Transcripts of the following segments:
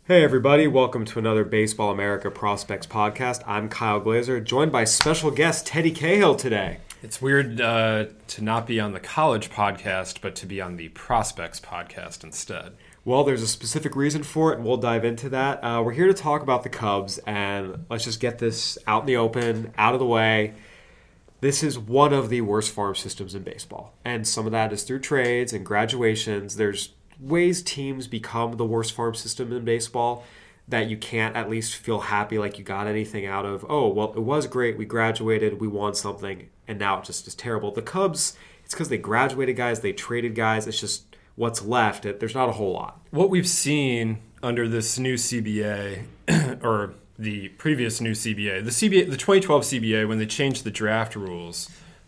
Hey everybody, welcome to another Baseball America Prospects podcast. I'm Kyle Glazer, joined by special guest Teddy Cahill today. It's weird to not be on the college podcast, but to be on the Prospects podcast instead. Well, there's a specific reason for it, and we'll dive into that. We're here to talk about the Cubs, and let's just get this out in the open, out of the way. This is one of the worst farm systems in baseball, and some of that is through trades and graduations. There's ways teams become the worst farm system in baseball that you can't at least feel happy like you got anything out of. Oh, well, it was great. We graduated. We won something. And now it just is terrible. The Cubs, it's because they graduated guys. They traded guys. It's just what's left. There's not a whole lot. What we've seen under this new CBA, or the previous new CBA, the 2012 CBA, when they changed the draft rules,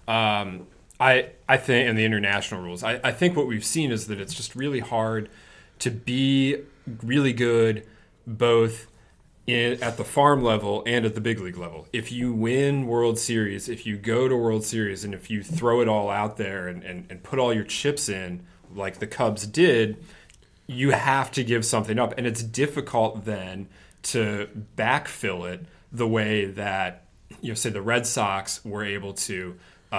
I think, and the international rules, I think what we've seen is that it's just really hard to be really good both at the farm level and at the big league level. If you win World Series, if you go to World Series, and if you throw it all out there and put all your chips in like the Cubs did, you have to give something up. And it's difficult then to backfill it the way that, say the Red Sox were able to,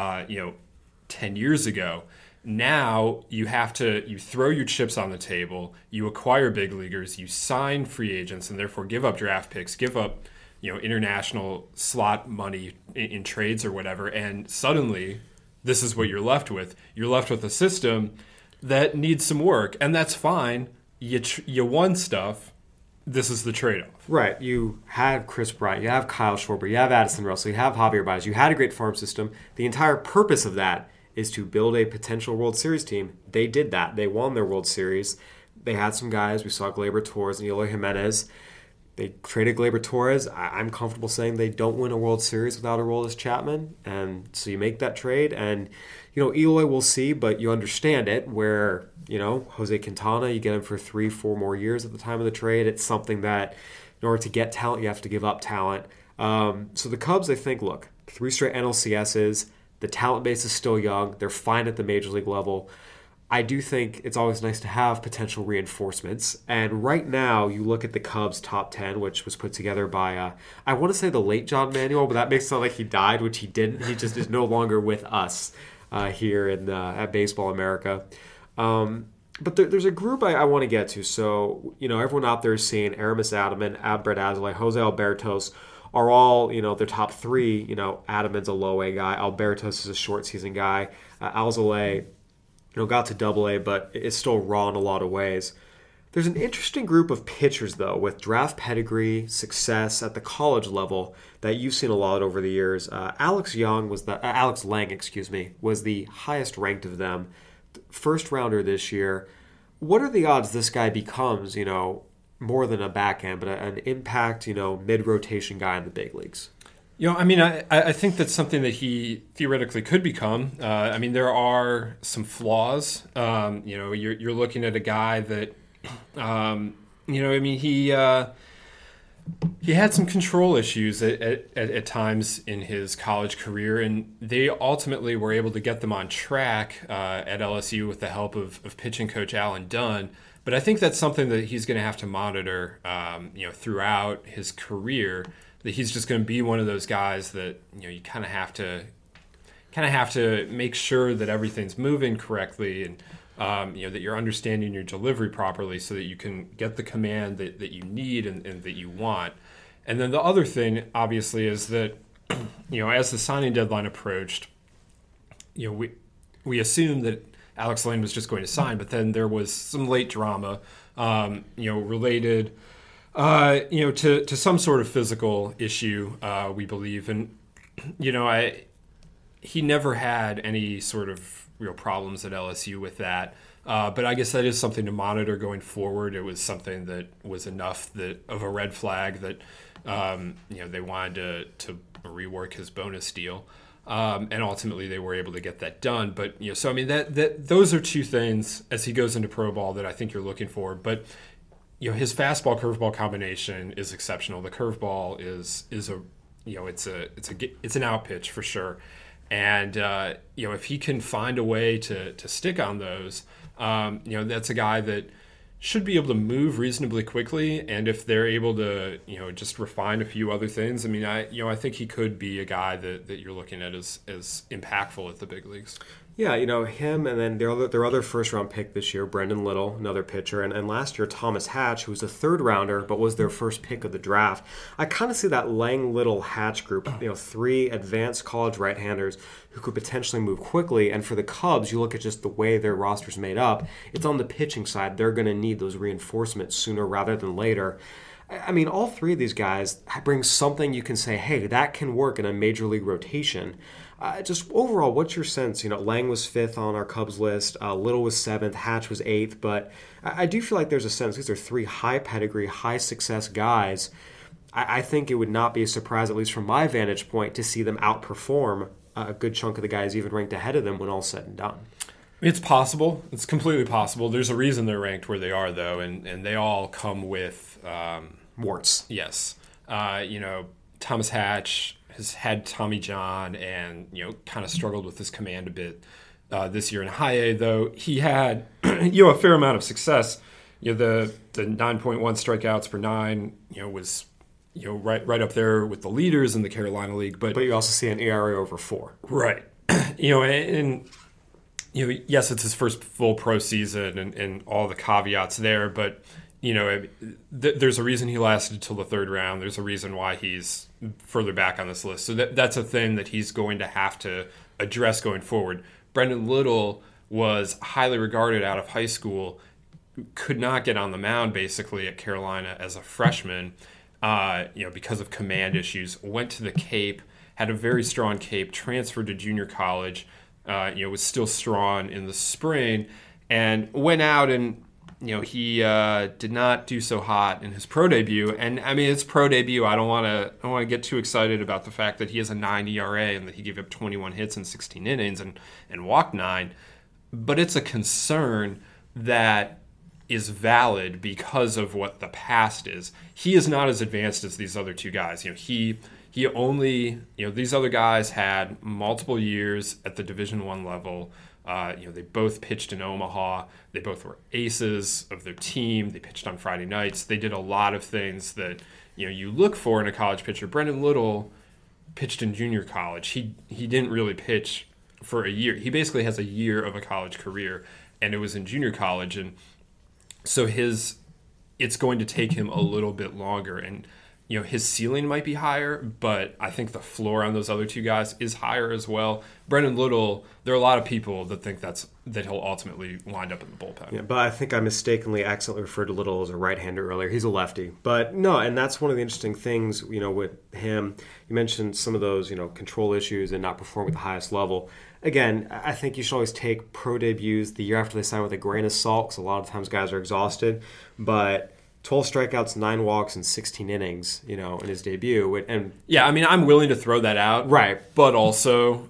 10 years ago. Now you throw your chips on the table, you acquire big leaguers, you sign free agents, and therefore give up draft picks, give up, international slot money in trades or whatever, and suddenly this is what you're left with. You're left with a system that needs some work, and that's fine. You won stuff. This is the trade-off. Right. You had Chris Bryant, you have Kyle Schwarber, you have Addison Russell, you have Javier Baez. You had a great farm system. The entire purpose of that is to build a potential World Series team. They did that. They won their World Series. They had some guys. We saw Gleyber Torres and Eloy Jimenez. They traded Gleyber Torres. I'm comfortable saying they don't win a World Series without Aroldis Chapman. And so you make that trade. And, Eloy we'll see, but you understand it where, Jose Quintana, you get him for 3-4 more years at the time of the trade. It's something that in order to get talent, you have to give up talent. So the Cubs, I think, look, 3 straight NLCSs. The talent base is still young. They're fine at the major league level. I do think it's always nice to have potential reinforcements. And right now, you look at the Cubs' top 10, which was put together by, I want to say the late John Manuel, but that makes it sound like he died, which he didn't. He just is no longer with us here at Baseball America. But there's a group I want to get to. So, everyone out there is seeing Aramis Adaman, Brett Alzolay, Jose Albertos, are all, their top 3. Adaman's a low-A guy. Albertos is a short-season guy. Alzolay, got to Double-A, but is still raw in a lot of ways. There's an interesting group of pitchers, though, with draft pedigree, success at the college level that you've seen a lot over the years. Alex Lang, was the highest ranked of them, first rounder this year. What are the odds this guy becomes, more than a backhand, but an impact, mid-rotation guy in the big leagues? I think that's something that he theoretically could become. There are some flaws. You're looking at a guy that, he had some control issues at times in his college career, and they ultimately were able to get them on track at LSU with the help of pitching coach Alan Dunn. But I think that's something that he's going to have to monitor, throughout his career. That he's just going to be one of those guys that you kind of have to make sure that everything's moving correctly, and that you're understanding your delivery properly, so that you can get the command that you need and that you want. And then the other thing, obviously, is that as the signing deadline approached, we assumed that Alex Lane was just going to sign, but then there was some late drama, related, to some sort of physical issue, we believe. And, he never had any sort of real problems at LSU with that. But I guess that is something to monitor going forward. It was something that was enough of a red flag that, they wanted to rework his bonus deal. And ultimately they were able to get that done. But that those are two things as he goes into pro ball that I think you're looking for. But his fastball curveball combination is exceptional. The curveball is it's an out pitch for sure. And if he can find a way to stick on those, that's a guy that should be able to move reasonably quickly, and if they're able to, just refine a few other things, I mean, I think he could be a guy that you're looking at as impactful at the big leagues. Yeah, him, and then their other first-round pick this year, Brendan Little, another pitcher, and last year Thomas Hatch, who was a third-rounder but was their first pick of the draft. I kind of see that Lang-Little-Hatch group, 3 advanced college right-handers who could potentially move quickly. And for the Cubs, you look at just the way their roster's made up, it's on the pitching side. They're going to need those reinforcements sooner rather than later. I mean, all 3 of these guys bring something you can say, hey, that can work in a major league rotation. Just overall, what's your sense? Lang was 5th on our Cubs list. Little was 7th. Hatch was 8th. But I do feel like there's a sense these are 3 high pedigree, high success guys. I think it would not be a surprise, at least from my vantage point, to see them outperform a good chunk of the guys even ranked ahead of them when all's said and done. It's possible. It's completely possible. There's a reason they're ranked where they are, though, and they all come with warts. Yes. Thomas Hatch has had Tommy John and, kind of struggled with his command a bit this year in high A, though he had, a fair amount of success. The 9.1 strikeouts per 9, was, right up there with the leaders in the Carolina League. But you also see an ERA over 4. Right. Yes, it's his first full pro season and all the caveats there, but there's a reason he lasted till the 3rd round. There's a reason why he's further back on this list. So that's a thing that he's going to have to address going forward. Brendan Little was highly regarded out of high school, could not get on the mound basically at Carolina as a freshman, because of command issues. Went to the Cape, had a very strong Cape, transferred to junior college, was still strong in the spring, and went out and he did not do so hot in his pro debut. And I mean, it's pro debut. I don't want to get too excited about the fact that he has a 9 ERA and that he gave up 21 hits in 16 innings and walked 9. But it's a concern that is valid because of what the past is. He is not as advanced as these other 2 guys. He only, these other guys had multiple years at the Division I level. They both pitched in Omaha. They both were aces of their team. They pitched on Friday nights. They did a lot of things that you look for in a college pitcher. Brendan Little pitched in junior college. He didn't really pitch for a year. He basically has a year of a college career, and it was in junior college. And so it's going to take him a little bit longer. And his ceiling might be higher, but I think the floor on those other 2 guys is higher as well. Brendan Little, there are a lot of people that think that he'll ultimately wind up in the bullpen. Yeah, but I think I mistakenly accidentally referred to Little as a right-hander earlier. He's a lefty. But no, and that's one of the interesting things, with him. You mentioned some of those, control issues and not performing at the highest level. Again, I think you should always take pro debuts the year after they sign with a grain of salt, because a lot of times guys are exhausted. But 12 strikeouts, 9 walks, and 16 innings, in his debut. And yeah, I mean, I'm willing to throw that out. Right. But also,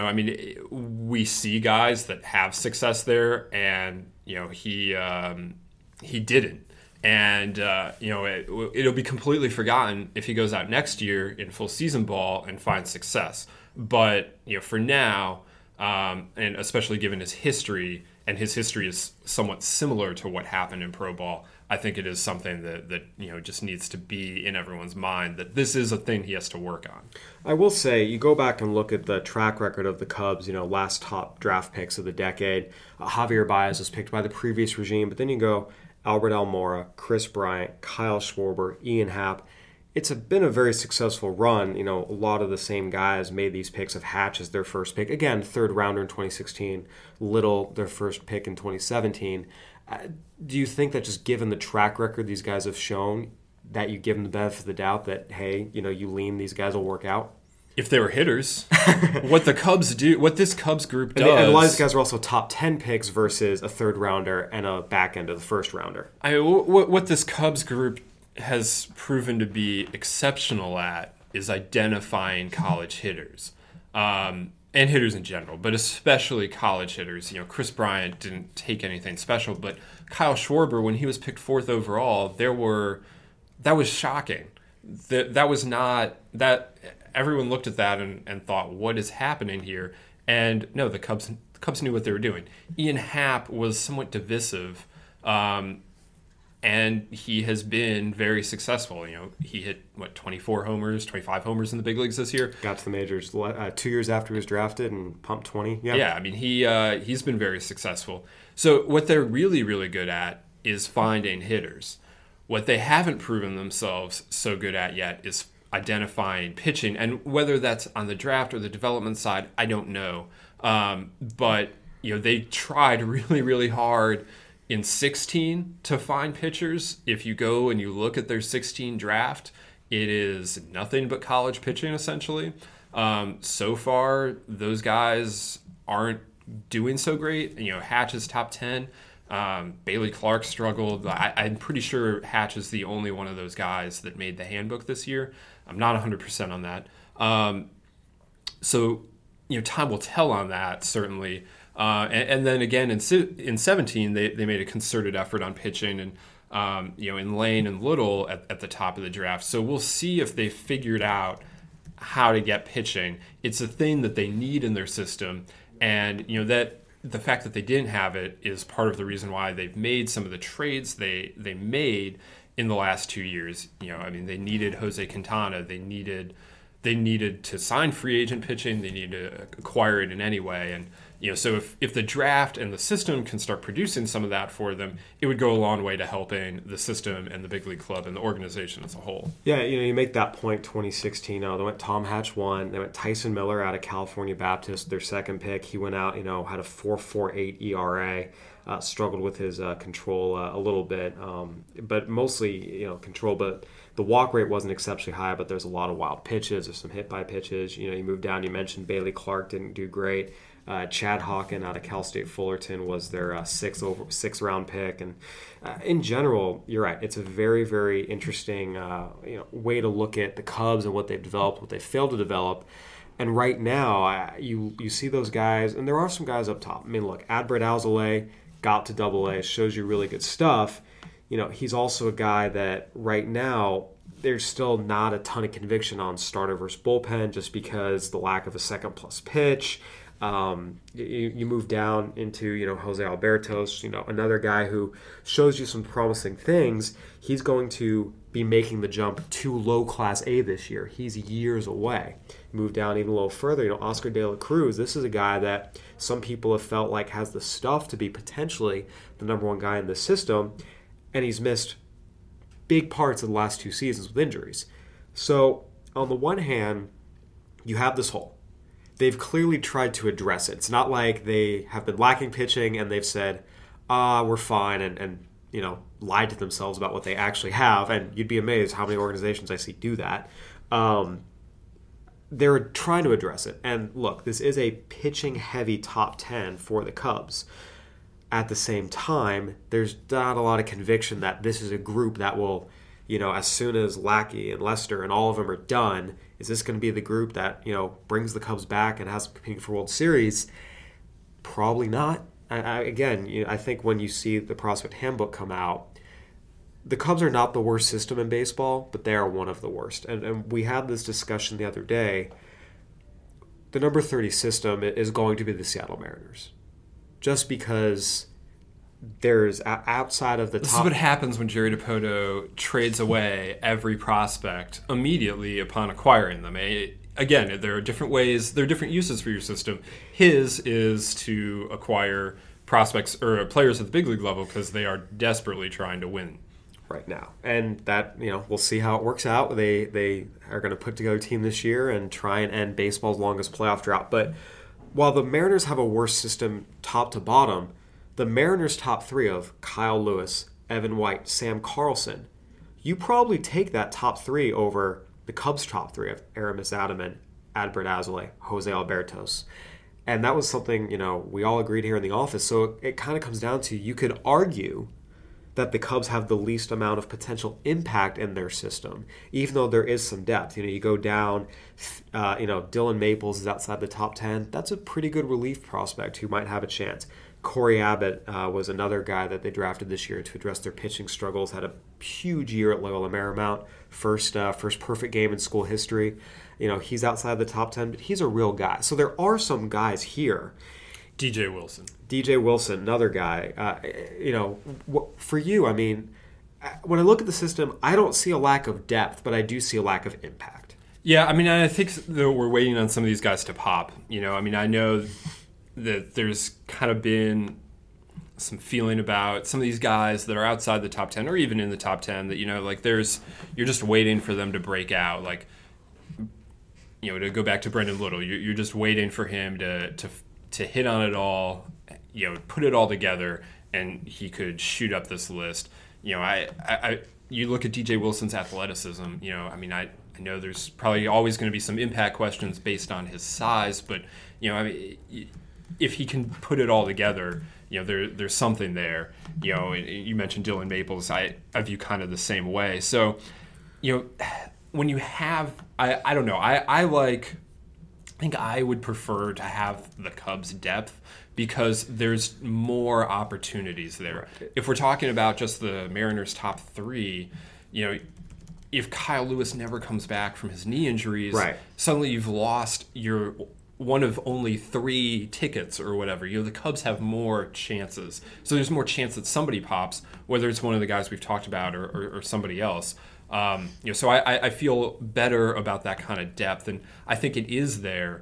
we see guys that have success there, and, he didn't. And, it'll be completely forgotten if he goes out next year in full season ball and finds success. But, for now, and especially given his history, and his history is somewhat similar to what happened in pro ball, I think it is something that just needs to be in everyone's mind, that this is a thing he has to work on. I will say, you go back and look at the track record of the Cubs, last top draft picks of the decade. Javier Baez was picked by the previous regime, but then you go Albert Almora, Kris Bryant, Kyle Schwarber, Ian Happ. It's been a very successful run. A lot of the same guys made these picks of Hatch as their first pick. Again, 3rd rounder in 2016, Little, their first pick in 2017. Do you think that just given the track record these guys have shown, that you give them the benefit of the doubt that, hey, you lean, these guys will work out? If they were hitters. What the Cubs do, what this Cubs group does. And a lot of these guys are also top 10 picks versus a 3rd rounder and a back end of the 1st rounder. What this Cubs group has proven to be exceptional at is identifying college hitters. And hitters in general, but especially college hitters. Kris Bryant didn't take anything special, but Kyle Schwarber, when he was picked 4th overall, that was shocking. That was not that everyone looked at that and thought, what is happening here? And no, the Cubs knew what they were doing. Ian Happ was somewhat divisive. And he has been very successful. He hit 24 homers, 25 homers in the big leagues this year. Got to the majors 2 years after he was drafted and pumped 20. Yeah, I mean he's been very successful. So what they're really, really good at is finding hitters. What they haven't proven themselves so good at yet is identifying pitching, and whether that's on the draft or the development side, I don't know. But they tried really, really hard in 16 to find pitchers. If you go and you look at their 16 draft, it is nothing but college pitching essentially. So far, those guys aren't doing so great. Hatch is top 10. Bailey Clark struggled. I'm pretty sure Hatch is the only one of those guys that made the handbook this year. I'm not 100% on that. So time will tell on that, certainly. And then again in 17, they made a concerted effort on pitching, and in Lane and Little at the top of the draft. So we'll see if they figured out how to get pitching. It's a thing that they need in their system, and that the fact that they didn't have it is part of the reason why they've made some of the trades they made in the last 2 years. They needed Jose Quintana. They needed to sign free agent pitching. They needed to acquire it in any way. And so if the draft and the system can start producing some of that for them, it would go a long way to helping the system and the big league club and the organization as a whole. Yeah, you make that point. 2016. They went Tom Hatch 1. They went Tyson Miller out of California Baptist, their second pick. He went out, had a 4.48 ERA. Struggled with his control a little bit, but mostly control. But the walk rate wasn't exceptionally high. But there's a lot of wild pitches. There's some hit by pitches. You move down. You mentioned Bailey Clark didn't do great. Chad Hawken out of Cal State Fullerton was their sixth round pick. And in general, you're right. It's a very, very interesting way to look at the Cubs and what they've developed, what they failed to develop. And right now, you see those guys, and there are some guys up top. I mean, look, Adbert Alzolay got to Double-A, shows you really good stuff. He's also a guy that right now there's still not a ton of conviction on starter versus bullpen just because the lack of a second plus pitch. You move down into Jose Albertos, another guy who shows you some promising things. He's going to be making the jump to low class A this year. He's years away. Move down even a little further, Oscar De La Cruz. This is a guy that some people have felt like has the stuff to be potentially the number one guy in the system, and he's missed big parts of the last 2 seasons with injuries. So on the one hand, you have this hole. They've clearly tried to address it. It's not like they have been lacking pitching and they've said, we're fine, and lied to themselves about what they actually have. And you'd be amazed how many organizations I see do that. They're trying to address it. And look, this is a pitching-heavy top 10 for the Cubs. At the same time, there's not a lot of conviction that this is a group that will, as soon as Lackey and Lester and all of them are done, is this going to be the group that, brings the Cubs back and has them competing for World Series? Probably not. I think when you see the prospect handbook come out, the Cubs are not the worst system in baseball, but they are one of the worst. And we had this discussion the other day. The number 30 system is going to be the Seattle Mariners. Just because there's outside of the top... This is what happens when Jerry Dipoto trades away every prospect immediately upon acquiring them. Again, there are different ways, there are different uses for your system. His is to acquire prospects or players at the big league level because they are desperately trying to win right now. And that, we'll see how it works out. They are going to put together a team this year and try and end baseball's longest playoff drought. But while the Mariners have a worse system top to bottom, the Mariners' top 3 of Kyle Lewis, Evan White, Sam Carlson, you probably take that top 3 over the Cubs' top 3 of Aramis Adaman, Adbert Alzolay, Jose Albertos. And that was something, we all agreed here in the office. So it kind of comes down to, you could argue that the Cubs have the least amount of potential impact in their system, even though there is some depth. You go down, Dylan Maples is outside the top 10. That's a pretty good relief prospect who might have a chance. Corey Abbott was another guy that they drafted this year to address their pitching struggles. Had a huge year at Loyola Marymount. First perfect game in school history. He's outside the top 10, but he's a real guy. So there are some guys here. DJ Wilson, another guy. For you, when I look at the system, I don't see a lack of depth, but I do see a lack of impact. Yeah, I mean, I think that we're waiting on some of these guys to pop. I mean, I know that there's kind of been some feeling about some of these guys that are outside the top 10 or even in the top 10 that, you're just waiting for them to break out. Like, to go back to Brendan Little, you're just waiting for him to hit on it all, put it all together, and he could shoot up this list. You look at DJ Wilson's athleticism. I mean, I know there's probably always going to be some impact questions based on his size, but I mean, if he can put it all together, there's something there. You mentioned Dylan Maples. I view kind of the same way. So, when you have, I don't know. I think I would prefer to have the Cubs' depth because there's more opportunities there. Right. If we're talking about just the Mariners' top 3, if Kyle Lewis never comes back from his knee injuries, right, suddenly you've lost your one of only 3 tickets or whatever. The Cubs have more chances. So there's more chance that somebody pops, whether it's one of the guys we've talked about or somebody else. So I feel better about that kind of depth, and I think it is there.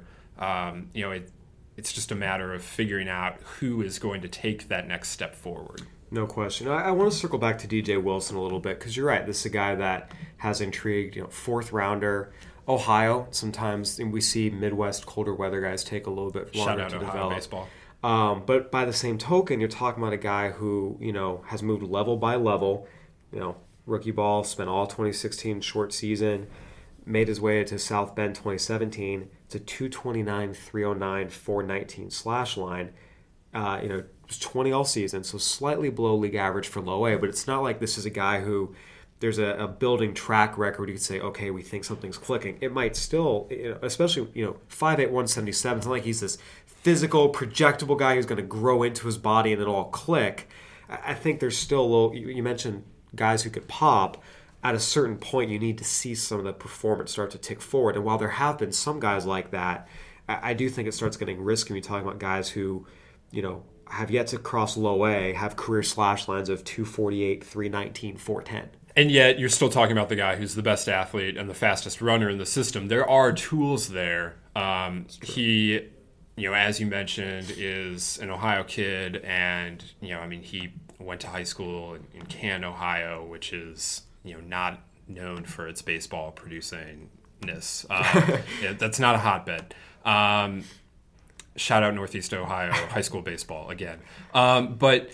It's just a matter of figuring out who is going to take that next step forward. No question. I want to circle back to DJ Wilson a little bit because you're right. This is a guy that has intrigued. 4th rounder, Ohio. Sometimes we see Midwest colder weather guys take a little bit longer to develop. Ohio baseball. But by the same token, you're talking about a guy who has moved level by level. Rookie ball, spent all 2016 short season, made his way to South Bend 2017. It's a 229, 309, 419 slash line. It was 20 all season, so slightly below league average for low A, but it's not like this is a guy who there's a building track record. You could say, okay, we think something's clicking. It might still, especially, 5'8", 177. It's not like he's this physical, projectable guy who's going to grow into his body and it'll all click. I think there's still a little, you mentioned guys who could pop. At a certain point, you need to see some of the performance start to tick forward. And while there have been some guys like that, I do think it starts getting risky when you're talking about guys who, have yet to cross low A, have career slash lines of 248, 319, 410. And yet you're still talking about the guy who's the best athlete and the fastest runner in the system. There are tools there. He, as you mentioned, is an Ohio kid, and, he went to high school in Canton, Ohio, which is, not known for its baseball producingness. That's not a hotbed. Shout out Northeast Ohio high school baseball again. But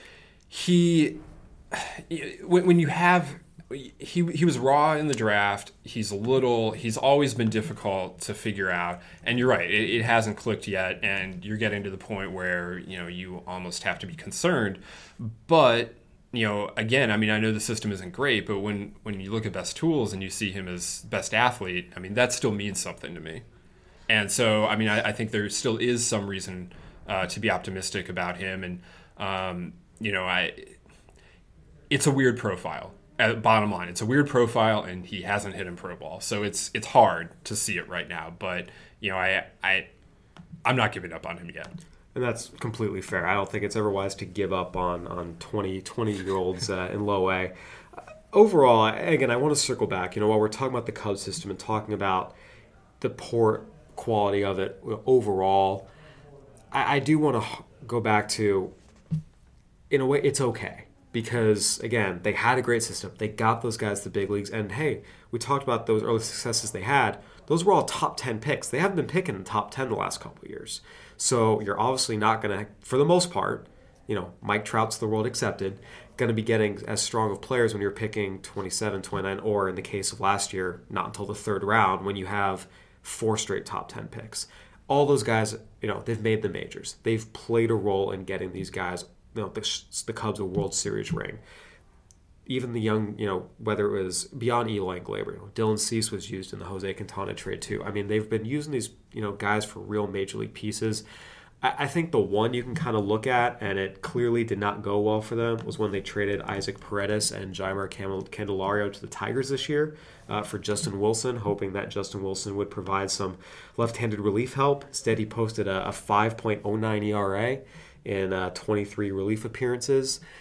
when you have, he was raw in the draft. He's always been difficult to figure out. And you're right, it hasn't clicked yet. And you're getting to the point where, you almost have to be concerned. But, again, I know the system isn't great, but when you look at best tools and you see him as best athlete, that still means something to me. And so, I think there still is some reason to be optimistic about him. And, it's a weird profile. Bottom line, it's a weird profile, and he hasn't hit in pro ball. So it's hard to see it right now. But, I'm not giving up on him yet. And that's completely fair. I don't think it's ever wise to give up on 20-year-olds in low A. Overall, again, I want to circle back. While we're talking about the Cubs system and talking about the poor quality of it overall, I do want to go back to, in a way, it's okay. Because, again, they had a great system. They got those guys to the big leagues. And, hey, we talked about those early successes they had. Those were all top 10 picks. They haven't been picking in the top 10 the last couple of years. So you're obviously not going to, for the most part, Mike Trout's the world accepted, going to be getting as strong of players when you're picking 27, 29, or in the case of last year, not until the 3rd round when you have 4 straight top 10 picks. All those guys, they've made the majors. They've played a role in getting these guys the Cubs a World Series ring. Even the young, whether it was beyond Eloy and Gleyber, Dylan Cease was used in the Jose Quintana trade too. They've been using these, guys for real major league pieces. I think the one you can kind of look at, and it clearly did not go well for them, was when they traded Isaac Paredes and Jeimer Candelario to the Tigers this year for Justin Wilson, hoping that Justin Wilson would provide some left-handed relief help. Instead, he posted a 5.09 ERA in 23 relief appearances.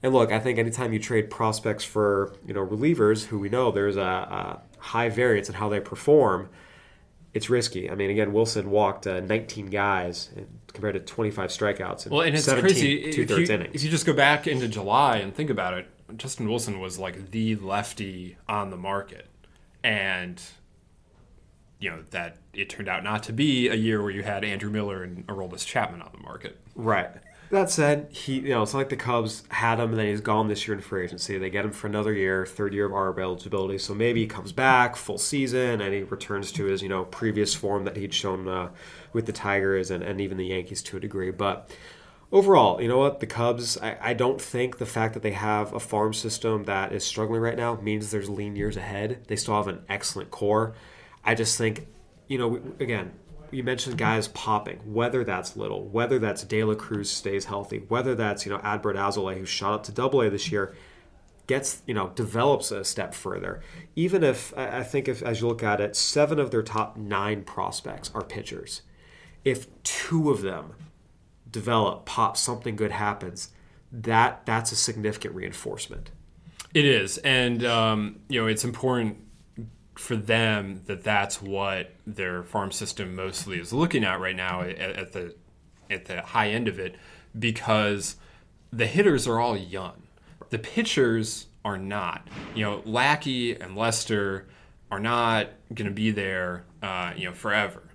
And look, I think anytime you trade prospects for relievers who we know there's a high variance in how they perform, it's risky. I mean, again, Wilson walked 19 guys compared to 25 strikeouts and it's 17 crazy. two-thirds innings. If you just go back into July and think about it, Justin Wilson was like the lefty on the market. And, that it turned out not to be a year where you had Andrew Miller and Aroldis Chapman on the market. Right. That said, it's not like the Cubs had him and then he's gone this year in free agency. They get him for another year, third year of ARB eligibility. So maybe he comes back full season and he returns to his previous form that he'd shown with the Tigers and even the Yankees to a degree. But overall, you know what? The Cubs, I don't think the fact that they have a farm system that is struggling right now means there's lean years ahead. They still have an excellent core. I just think, again, you mentioned guys popping, whether that's Little, whether that's De La Cruz stays healthy, whether that's, Adbert Alzolay, who shot up to Double-A this year, develops a step further. Even if, I think as you look at it, 7 of their top 9 prospects are pitchers. If 2 of them develop, pop, something good happens, that's a significant reinforcement. It is. And, it's important for them that's what their farm system mostly is looking at right now at the high end of it, because the hitters are all young. The pitchers are not. Lackey and Lester are not going to be there, forever.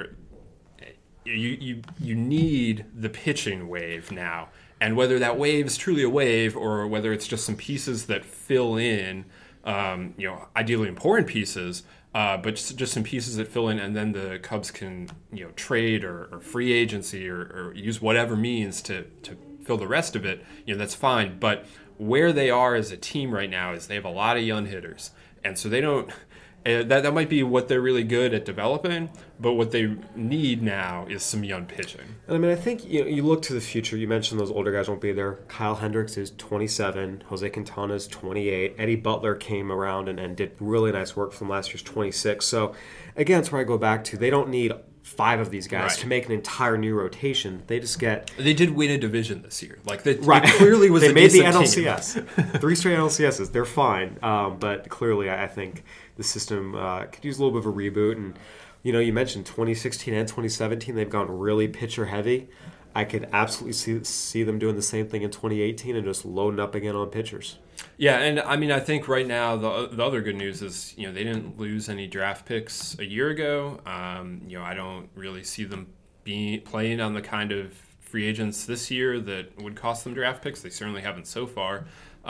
You need the pitching wave now. And whether that wave is truly a wave or whether it's just some pieces that fill in, ideally important pieces, but just some pieces that fill in, and then the Cubs can, trade or free agency or use whatever means to fill the rest of it, that's fine. But where they are as a team right now is they have a lot of young hitters. And so they don't... That might be what they're really good at developing, but what they need now is some young pitching. And I mean, I think you look to the future. You mentioned those older guys won't be there. Kyle Hendricks is 27. Jose Quintana is 28. Eddie Butler came around and did really nice work from last year's 26. So, again, it's where I go back to. They don't need 5 of these guys to make an entire new rotation. They just get... They did win a division this year. It clearly was they a made the decent NLCS. 3 straight NLCSs. They're fine. But clearly, I think the system could use a little bit of a reboot. And, you mentioned 2016 and 2017. They've gone really pitcher heavy. I could absolutely see them doing the same thing in 2018 and just loading up again on pitchers. Yeah, and I mean, I think right now the other good news is, they didn't lose any draft picks a year ago. I don't really see them playing on the kind of free agents this year that would cost them draft picks. They certainly haven't so far.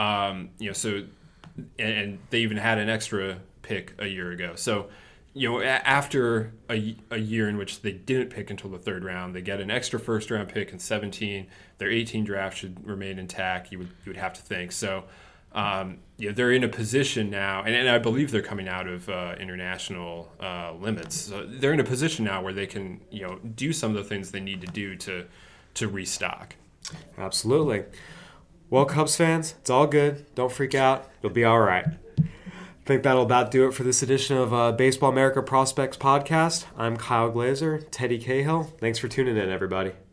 So and they even had an extra pick a year ago. So, after a year in which they didn't pick until the 3rd round, they get an extra first-round pick in 17. Their 18 draft should remain intact, you would have to think. So, they're in a position now, and I believe they're coming out of international limits. So they're in a position now where they can, do some of the things they need to do to restock. Absolutely. Well, Cubs fans, it's all good. Don't freak out. You'll be all right. I think that'll about do it for this edition of Baseball America Prospects Podcast. I'm Kyle Glazer, Teddy Cahill. Thanks for tuning in, everybody.